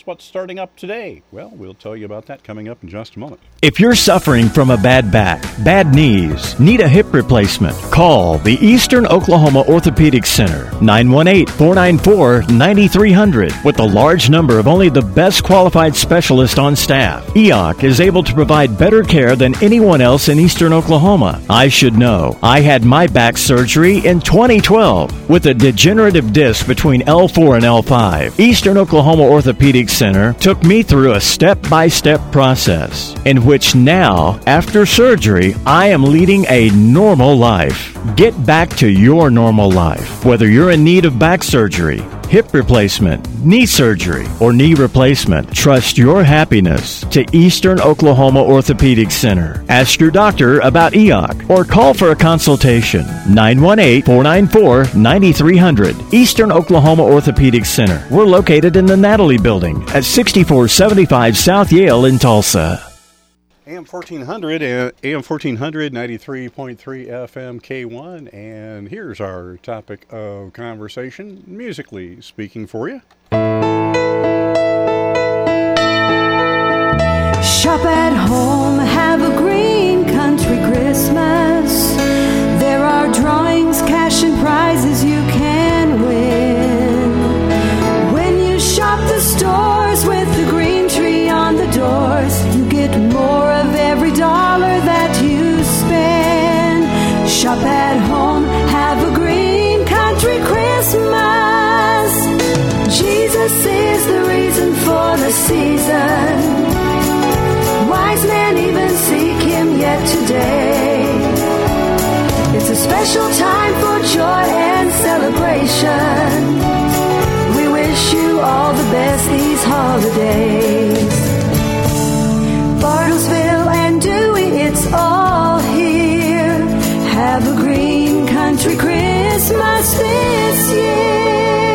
what's starting up today? Well, we'll tell you about that coming up in just a moment. If you're suffering from a bad back, bad knees, need a hip replacement, call the Eastern Oklahoma Orthopedic Center, 918-494-9300. With a large number of only the best qualified specialists on staff, EOC is able to provide better care than anyone else in Eastern Oklahoma. I should know. I had my back surgery in 2012 with a degenerative disc between L4 and L5. Eastern Oklahoma Orthopedic Center took me through a step-by-step process in which now, after surgery, I am leading a normal life. Get back to your normal life. Whether you're in need of back surgery, hip replacement, knee surgery, or knee replacement, trust your happiness to Eastern Oklahoma Orthopedic Center. Ask your doctor about EOC or call for a consultation. 918-494-9300. Eastern Oklahoma Orthopedic Center. We're located in the Natalie Building at 6475 South Yale in Tulsa. AM 1400 and AM 1400, 93.3 FM K1, and here's our topic of conversation, musically speaking for you. Shop at home, have a green country Christmas. There are drawings, cash and prizes you can win. When you shop the stores with the green tree on the doors, you get more of every dollar that you spend. Shop at home, have a green country Christmas. Jesus is the reason for the season. Wise men even seek him yet today. It's a special time for joy and celebration. We wish you all the best these holidays. Bartlesville and Dewey, it's all here. Have a green country Christmas this year.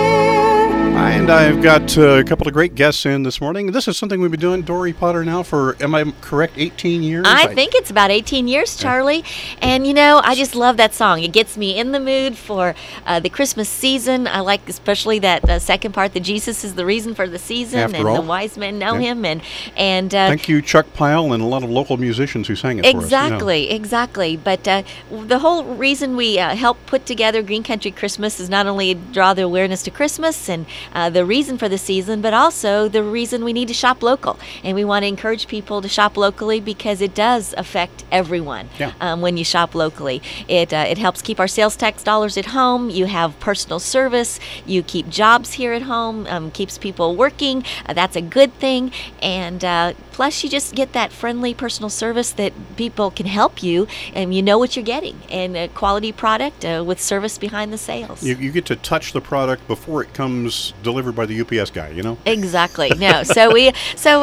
And I've got a couple of great guests in this morning. This is something we've been doing, Dory Potter, now for, am I correct, 18 years? I think it's about 18 years, Charlie. And, you know, I just love that song. It gets me in the mood for the Christmas season. I like especially that second part, that Jesus is the reason for the season. After and all. The wise men know him. And thank you, Chuck Pyle, and a lot of local musicians who sang it for us. Exactly. But the whole reason we help put together Green Country Christmas is not only draw the awareness to Christmas and the reason for the season, but also the reason we need to shop local. And we want to encourage people to shop locally because it does affect everyone when you shop locally. It helps keep our sales tax dollars at home. You have personal service. You keep jobs here at home. Keeps people working. That's a good thing. And plus, you just get that friendly personal service that people can help you, and you know what you're getting. And a quality product with service behind the sales. You get to touch the product before it comes delivered by the UPS guy, you know? Exactly. No. So we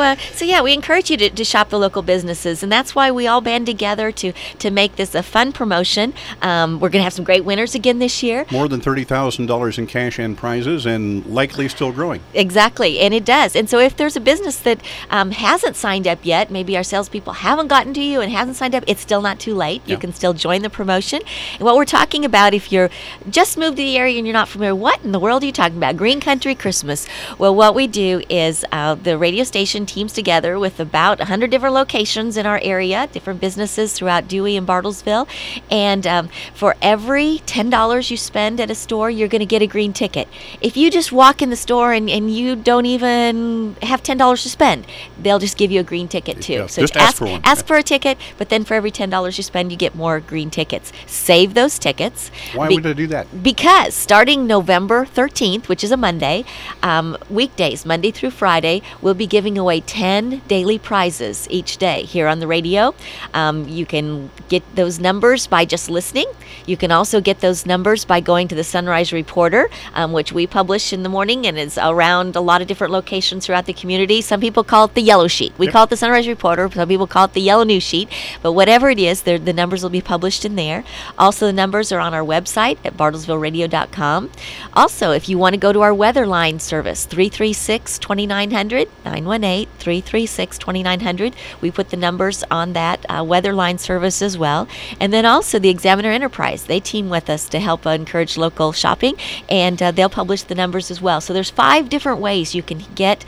encourage you to shop the local businesses, and that's why we all band together to make this a fun promotion. We're going to have some great winners again this year. More than $30,000 in cash and prizes, and likely still growing. Exactly, and it does. And so if there's a business that hasn't signed up yet, maybe our salespeople haven't gotten to you and hasn't signed up, it's still not too late. You can still join the promotion. And what we're talking about, if you're just moved to the area and you're not familiar, what in the world are you talking about? Green Country Christmas. Well, what we do is the radio station teams together with about 100 different locations in our area, different businesses throughout Dewey and Bartlesville. And for every $10 you spend at a store, you're going to get a green ticket. If you just walk in the store and you don't even have $10 to spend, they'll just give you a green ticket too. Yeah, so just ask for one. Ask for a ticket, but then for every $10 you spend, you get more green tickets. Save those tickets. Why would I do that? Because starting November 13th, which is a Monday, weekdays, Monday through Friday, we'll be giving away 10 daily prizes each day here on the radio. You can get those numbers by just listening. You can also get those numbers by going to the Sunrise Reporter, which we publish in the morning and is around a lot of different locations throughout the community. Some people call it the Yellow Sheet. We call it the Sunrise Reporter. Some people call it the Yellow News Sheet. But whatever it is, the numbers will be published in there. Also, the numbers are on our website at bartlesvilleradio.com. Also, if you want to go to our weather line service, 336-2900, 918-336-2900. We put the numbers on that weather line service as well. And then also the Examiner Enterprise. They team with us to help encourage local shopping, and they'll publish the numbers as well. So there's 5 different ways you can get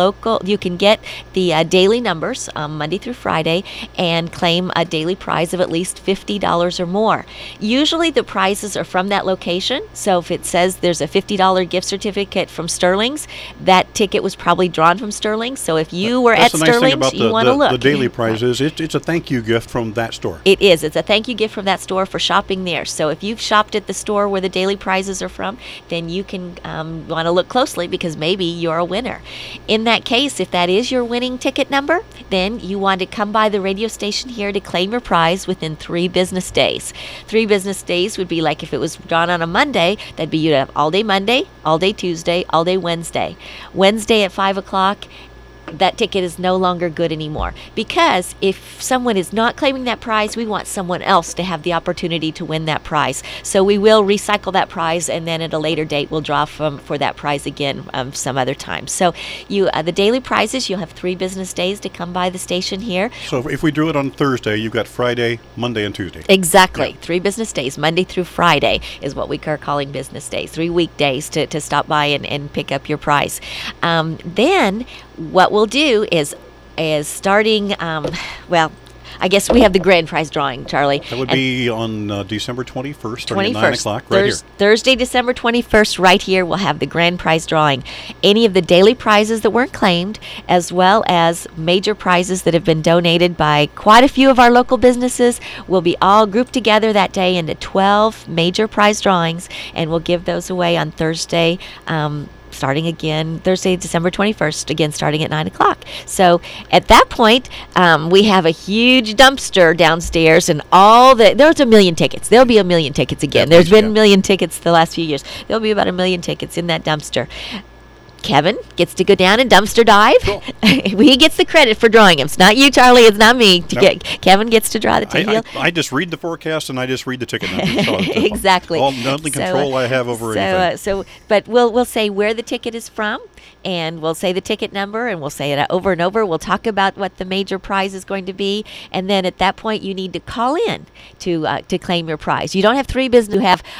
the daily numbers Monday through Friday and claim a daily prize of at least $50 or more. Usually the prizes are from that location. So if it says there's a $50 gift certificate from Sterling's, that ticket was probably drawn from Sterling's. So if you were at Sterling's, you want to look. The daily prizes, it's a thank you gift from that store. It is. It's a thank you gift from that store for shopping there. So if you've shopped at the store where the daily prizes are from, then you can want to look closely because maybe you're a winner. In that case, if that is your winning ticket number, then you want to come by the radio station here to claim your prize within 3 business days. 3 business days would be like if it was drawn on a Monday, that'd be you'd have all day Monday, all day Tuesday, all day Wednesday. Wednesday at 5 o'clock, that ticket is no longer good anymore, because if someone is not claiming that prize, we want someone else to have the opportunity to win that prize. So we will recycle that prize, and then at a later date we'll draw for that prize again some other time. So the daily prizes, you'll have 3 business days to come by the station here. So if we drew it on Thursday, you've got Friday, Monday, and Tuesday. Exactly. Yeah. 3 business days, Monday through Friday is what we are calling business days. 3 weekdays to stop by and pick up your prize. Then what we'll do is starting, I guess we have the grand prize drawing, Charlie. That would be on December 21st, starting at 9 o'clock, right here. Thursday, December 21st, right here, we'll have the grand prize drawing. Any of the daily prizes that weren't claimed, as well as major prizes that have been donated by quite a few of our local businesses, will be all grouped together that day into 12 major prize drawings, and we'll give those away on Thursday, starting again Thursday, December 21st, again starting at 9 o'clock. So at that point, we have a huge dumpster downstairs, and there's a million tickets. There'll be a million tickets again. There's been a million tickets the last few years. There'll be about a million tickets in that dumpster. Kevin gets to go down and dumpster dive. Cool. He gets the credit for drawing them. It's not you, Charlie. It's not me. Nope. Kevin gets to draw the ticket. I just read the forecast and I just read the ticket numbers. So exactly. All the only control I have over anything. But we'll say where the ticket is from, and we'll say the ticket number, and we'll say it over and over. We'll talk about what the major prize is going to be, and then at that point you need to call in to claim your prize. You don't have 3 business. You have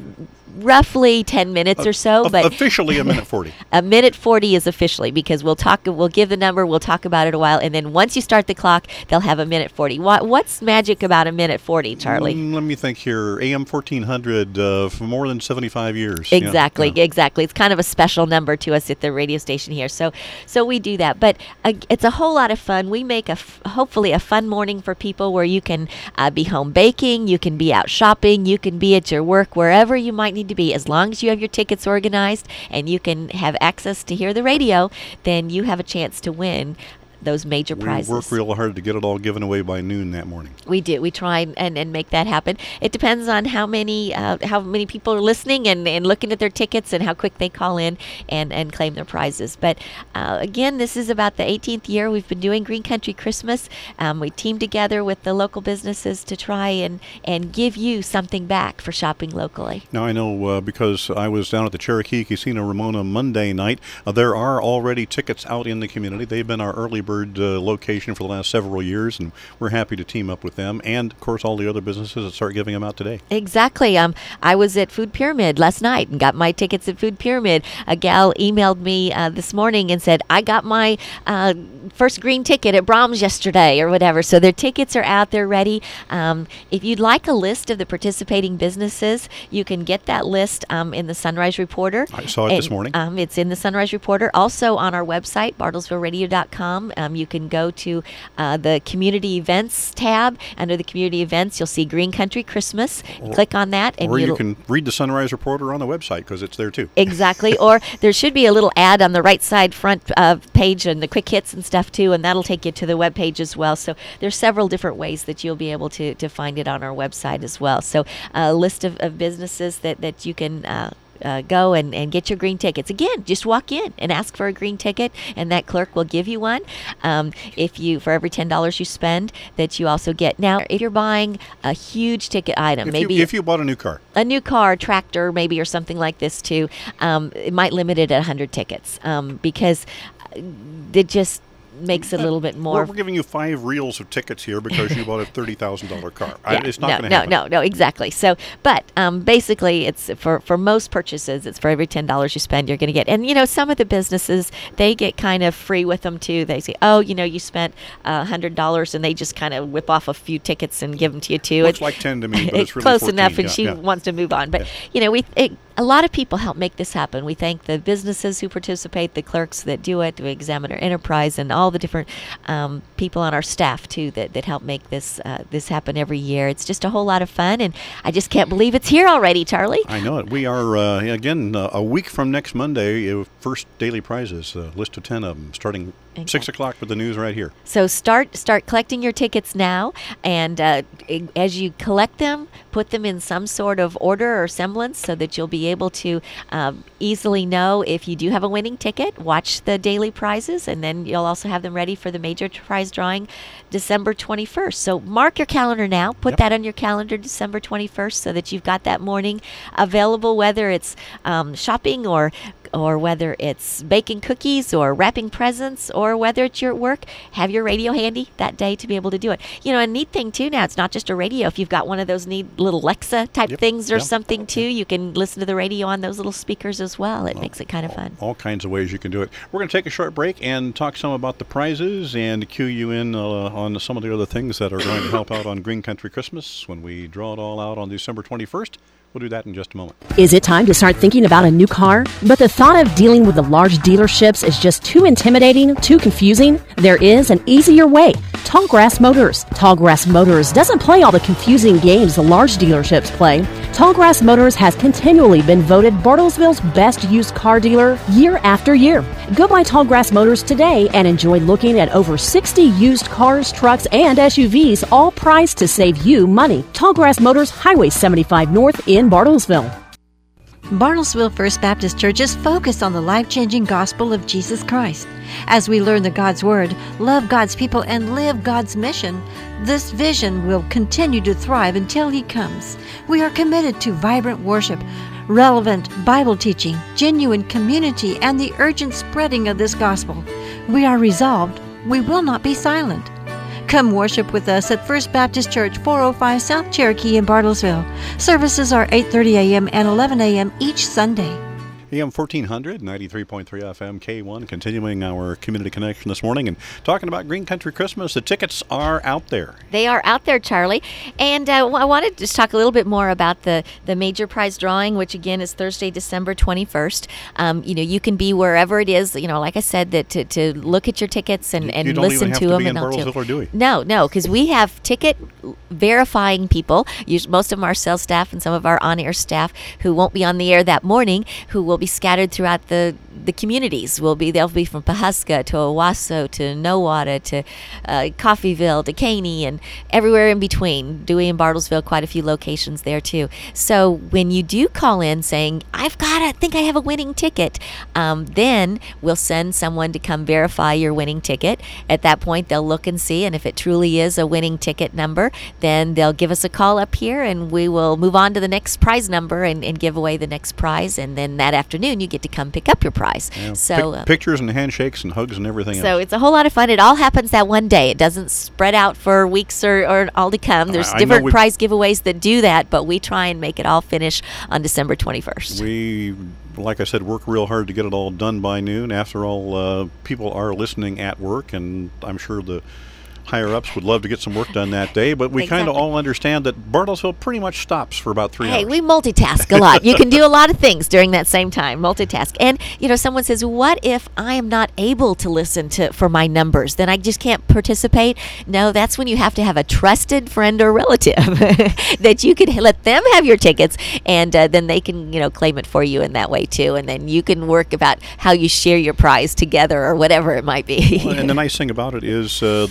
roughly 10 minutes or so, but officially a minute 40. A minute 40 is officially, because we'll give the number, we'll talk about it a while, and then once you start the clock, they'll have a minute 40. What's magic about a minute 40, Charlie? Let me think here. AM 1400 for more than 75 years. Exactly. It's kind of a special number to us at the radio station here. So we do that, but it's a whole lot of fun. We make hopefully a fun morning for people where you can be home baking, you can be out shopping, you can be at your work, wherever you might need to be. As long as you have your tickets organized and you can have access to hear the radio, then you have a chance to win those major prizes. We work real hard to get it all given away by noon that morning. We do. We try and make that happen. It depends on how many people are listening and looking at their tickets and how quick they call in and claim their prizes. But again, this is about the 18th year we've been doing Green Country Christmas. We teamed together with the local businesses to try and give you something back for shopping locally. Now, I know because I was down at the Cherokee Casino Ramona Monday night, there are already tickets out in the community. They've been our early bird location for the last several years, and we're happy to team up with them, and of course all the other businesses that start giving them out today. Exactly. I was at Food Pyramid last night and got my tickets at Food Pyramid. A gal emailed me this morning and said, I got my first green ticket at Brahms yesterday or whatever. So their tickets are out there ready. If you'd like a list of the participating businesses, you can get that list in the Sunrise Reporter. I saw it this morning. It's in the Sunrise Reporter. Also on our website, bartlesvilleradio.com. You can go to the Community Events tab. Under the Community Events, you'll see Green Country Christmas. Click on that. Or you can read the Sunrise Reporter on the website, because it's there too. Exactly. Or there should be a little ad on the right side front page and the quick hits and stuff too, and that'll take you to the web page as well. So there's several different ways that you'll be able to find it on our website as well. So a list of businesses that you can go and get your green tickets. Again, just walk in and ask for a green ticket, and that clerk will give you one. If you, for every $10 you spend, that you also get. Now, if you're buying a huge ticket item, if you bought a new car, tractor maybe, or something like this too, it might limit it at 100 tickets because it just makes it a little bit more. We're giving you 5 reels of tickets here because you bought a $30,000 car. Yeah, it's not going to happen. No, exactly. So, but basically, it's for most purchases, it's for every $10 you spend, you're going to get. And some of the businesses, they get kind of free with them too. They say, oh, you spent $100, and they just kind of whip off a few tickets and give them to you too. Looks like 10 to me, but it's really close 14. enough, and she wants to move on. But a lot of people help make this happen. We thank the businesses who participate, the clerks that do it, the Examiner Enterprise, and all the different people on our staff too that help make this happen every year. It's just a whole lot of fun, and I just can't believe it's here already, Charlie. I know it. We are again a week from next Monday. First daily prizes, list of 10 of them, starting 6 o'clock with the news right here. So start collecting your tickets now, and as you collect them, put them in some sort of order or semblance so that you'll be able to easily know if you do have a winning ticket. Watch the daily prizes, and then you'll also have them ready for the major prize drawing December 21st. So mark your calendar now. Put that on your calendar, December 21st, so that you've got that morning available, whether it's shopping or whether it's baking cookies or wrapping presents, or whether it's you're at work, have your radio handy that day to be able to do it. A neat thing too now, it's not just a radio. If you've got one of those neat little Alexa type things or something too, you can listen to the radio on those little speakers as well. It makes it kind of fun. All kinds of ways you can do it. We're going to take a short break and talk some about the prizes and cue you in on some of the other things that are going to help out on Green Country Christmas when we draw it all out on December 21st. We'll do that in just a moment. Is it time to start thinking about a new car? But the thought of dealing with the large dealerships is just too intimidating, too confusing? There is an easier way. Tallgrass Motors. Tallgrass Motors doesn't play all the confusing games the large dealerships play. Tallgrass Motors has continually been voted Bartlesville's best used car dealer year after year. Go by Tallgrass Motors today and enjoy looking at over 60 used cars, trucks, and SUVs, all priced to save you money. Tallgrass Motors, Highway 75 North in Bartlesville. Bartlesville First Baptist Church is focused on the life-changing gospel of Jesus Christ. As we learn the God's Word, love God's people, and live God's mission, this vision will continue to thrive until He comes. We are committed to vibrant worship, relevant Bible teaching, genuine community, and the urgent spreading of this gospel. We are resolved. We will not be silent. Come worship with us at First Baptist Church, 405 South Cherokee in Bartlesville. Services are 8:30 a.m. and 11 a.m. each Sunday. AM 1400, 93.3 FM, K1, continuing our community connection this morning and talking about Green Country Christmas. The tickets are out there. They are out there, Charlie. And I wanted to just talk a little bit more about the major prize drawing, which again is Thursday, December 21st. You can be wherever it is, like I said, that to look at your tickets and you don't listen even have to to them. be in Bartlesville, do we? No, because we have ticket verifying people, most of our sales staff and some of our on-air staff who won't be on the air that morning, who will be scattered throughout the communities. They'll be from Pawhuska to Owasso to Nowata to Coffeyville to Caney and everywhere in between. Dewey and Bartlesville, quite a few locations there too. So when you do call in saying, I think I have a winning ticket, then we'll send someone to come verify your winning ticket. At that point, they'll look and see, and if it truly is a winning ticket number, then they'll give us a call up here and we will move on to the next prize number and give away the next prize. And then that afternoon, you get to come pick up your prize. Yeah, So pictures and handshakes and hugs and everything else. So it's a whole lot of fun. It all happens that one day. It doesn't spread out for weeks or all to come. There's different prize giveaways that do that, but we try and make it all finish on December 21st. We, like I said, work real hard to get it all done by noon. After all, people are listening at work, and I'm sure the higher-ups would love to get some work done that day, but we kind of all understand that Bartlesville pretty much stops for about 3 hours. Hey, we multitask a lot. You can do a lot of things during that same time, multitask. And, someone says, what if I am not able to listen for my numbers? Then I just can't participate? No, that's when you have to have a trusted friend or relative that you can let them have your tickets, and then they can, claim it for you in that way, too. And then you can work about how you share your prize together or whatever it might be. Well, and the nice thing about it is the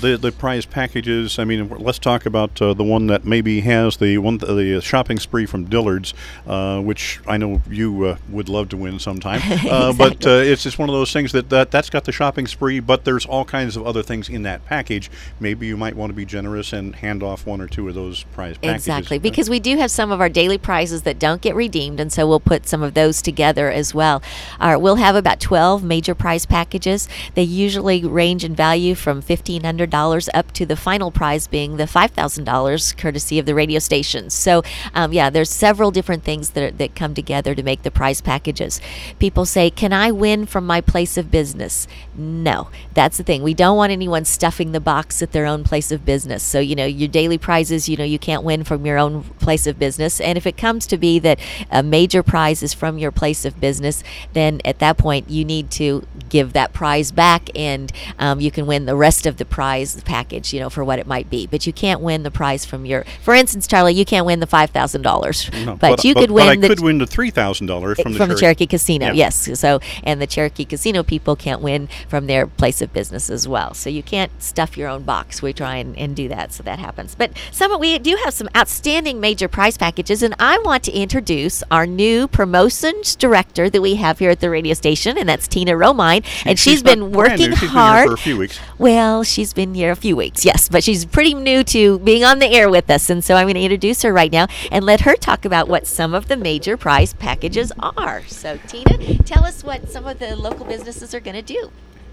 prize packages. I mean, let's talk about the one that maybe has the shopping spree from Dillard's, which I know you would love to win sometime. But it's just one of those things that's got the shopping spree, but there's all kinds of other things in that package. Maybe you might want to be generous and hand off one or two of those prize packages. Exactly, because we do have some of our daily prizes that don't get redeemed, and so we'll put some of those together as well. We'll have about 12 major prize packages. They usually range in value from $1,500 up to the final prize being the $5,000, courtesy of the radio stations. So, there's several different things that come together to make the prize packages. People say, can I win from my place of business? No, that's the thing. We don't want anyone stuffing the box at their own place of business. So, your daily prizes, you can't win from your own place of business. And if it comes to be that a major prize is from your place of business, then at that point you need to give that prize back, and you can win the rest of the prize package, for what it might be. But you can't win the prize from for instance, Charlie, you can't win the $5,000. No, but you could win. But I could win the $3,000 from the Cherokee Casino. Yeah. Yes. So, and the Cherokee Casino people can't win from their place of business as well. So you can't stuff your own box. We try and do that, so that happens. But we do have some outstanding major prize packages, and I want to introduce our new promotions director that we have here at the radio station, and that's Tina Romine. And she's been working hard. Been here for a few weeks. Well, she's been here a few weeks, yes, but she's pretty new to being on the air with us, and so I'm going to introduce her right now and let her talk about what some of the major prize packages are. So, Tina, tell us what some of the local businesses are going to do.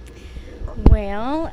Well,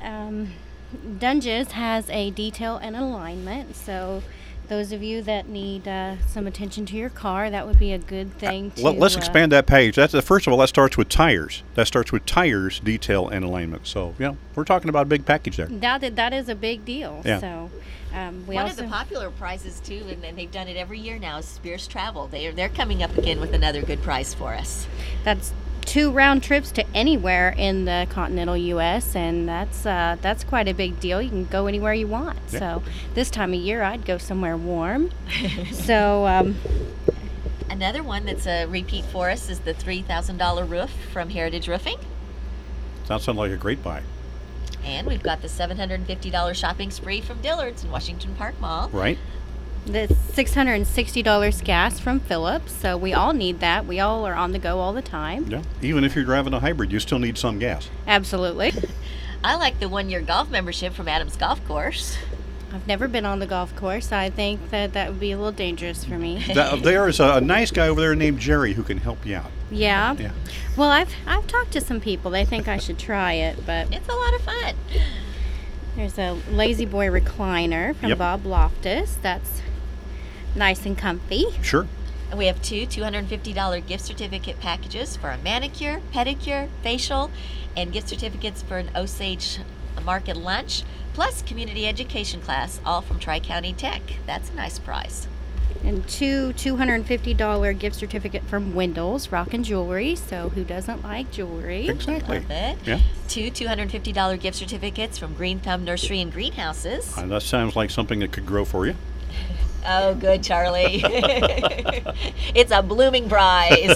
Dunges has a detail and alignment, so those of you that need some attention to your car, that would be a good thing to... Let's expand that page. First of all, that starts with tires. That starts with tires, detail, and alignment. So, we're talking about a big package there. That is a big deal. Yeah. So, one of the popular prizes, too, and they've done it every year now, is Spears Travel. They're coming up again with another good prize for us. That's 2 round trips to anywhere in the continental U.S., and that's quite a big deal. You can go anywhere you want. Yeah. So this time of year, I'd go somewhere warm. So another one that's a repeat for us is the $3,000 roof from Heritage Roofing. That sounds like a great buy. And we've got the $750 shopping spree from Dillard's in Washington Park Mall. Right. The $660 gas from Phillips, so we all need that. We all are on the go all the time. Yeah. Even if you're driving a hybrid, you still need some gas. Absolutely. I like the one-year golf membership from Adams Golf Course. I've never been on the golf course. I think that would be a little dangerous for me. There is a nice guy over there named Jerry who can help you out. Yeah? Yeah. Well, I've talked to some people. They think I should try it, but... It's a lot of fun. There's a Lazy Boy recliner from Bob Loftus. That's nice and comfy. Sure. And we have 2 $250 gift certificate packages for a manicure, pedicure, facial, and gift certificates for an Osage market lunch, plus community education class, all from Tri-County Tech. That's a nice prize. And 2 $250 gift certificate from Wendell's Rock and Jewelry. So who doesn't like jewelry? Exactly. Love it. Yeah. 2 $250 gift certificates from Green Thumb Nursery and Greenhouses. That sounds like something that could grow for you. Oh, good, Charlie. It's a blooming prize.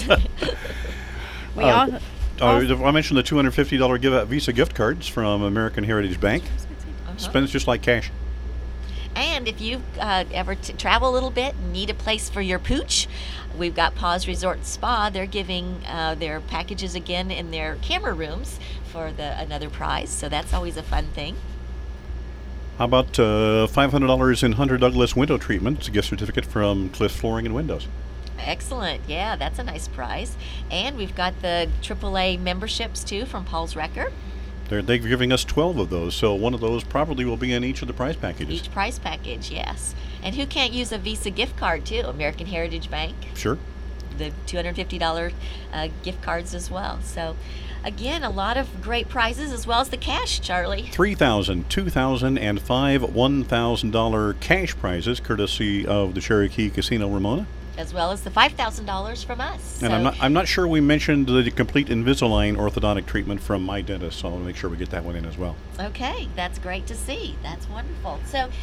I mentioned the $250 Visa gift cards from American Heritage Bank. Spends just like cash. And if you ever travel a little bit and need a place for your pooch, we've got Paws Resort and Spa. They're giving their packages again in their camera rooms for another prize, so that's always a fun thing. How about $500 in Hunter Douglas window treatment? It's a gift certificate from Cliffs Flooring and Windows. Excellent. Yeah, that's a nice prize. And we've got the AAA memberships, too, from Paul's Wrecker. They're giving us 12 of those, so one of those probably will be in each of the prize packages. Each prize package, yes. And who can't use a Visa gift card, too? American Heritage Bank. Sure. The $250 gift cards as well. So, again, a lot of great prizes as well as the cash, Charlie. $3,000, $2,000, and $5 $1,000 cash prizes, courtesy of the Cherokee Casino Ramona. As well as the $5,000 from us. And I'm not sure we mentioned the complete Invisalign orthodontic treatment from my dentist, so I want to make sure we get that one in as well. Okay, that's great to see. That's wonderful. So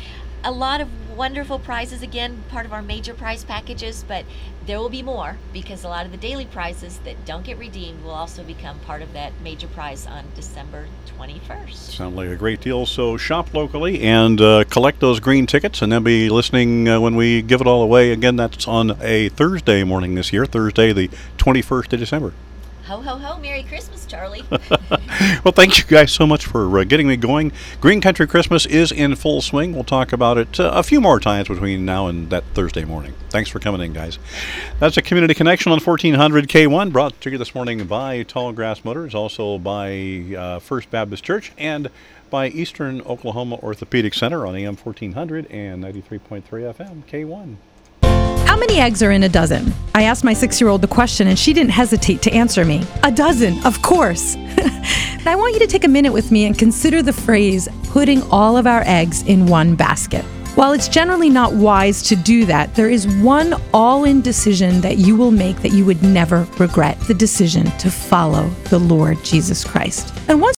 A lot of wonderful prizes, again, part of our major prize packages, but there will be more because a lot of the daily prizes that don't get redeemed will also become part of that major prize on December 21st. Sounds like a great deal. So shop locally and collect those green tickets, and then be listening when we give it all away. Again, that's on a Thursday morning this year, Thursday the 21st of December. Ho, ho, ho. Merry Christmas, Charlie. Well, thank you guys so much for getting me going. Green Country Christmas is in full swing. We'll talk about it a few more times between now and that Thursday morning. Thanks for coming in, guys. That's a Community Connection on 1400 K1, brought to you this morning by Tallgrass Motors, also by First Baptist Church, and by Eastern Oklahoma Orthopedic Center on AM 1400 and 93.3 FM K1. How many eggs are in a dozen? I asked my 6-year-old the question, and she didn't hesitate to answer me. A dozen, of course. And I want you to take a minute with me and consider the phrase, putting all of our eggs in one basket. While it's generally not wise to do that, there is one all-in decision that you will make that you would never regret, the decision to follow the Lord Jesus Christ. And once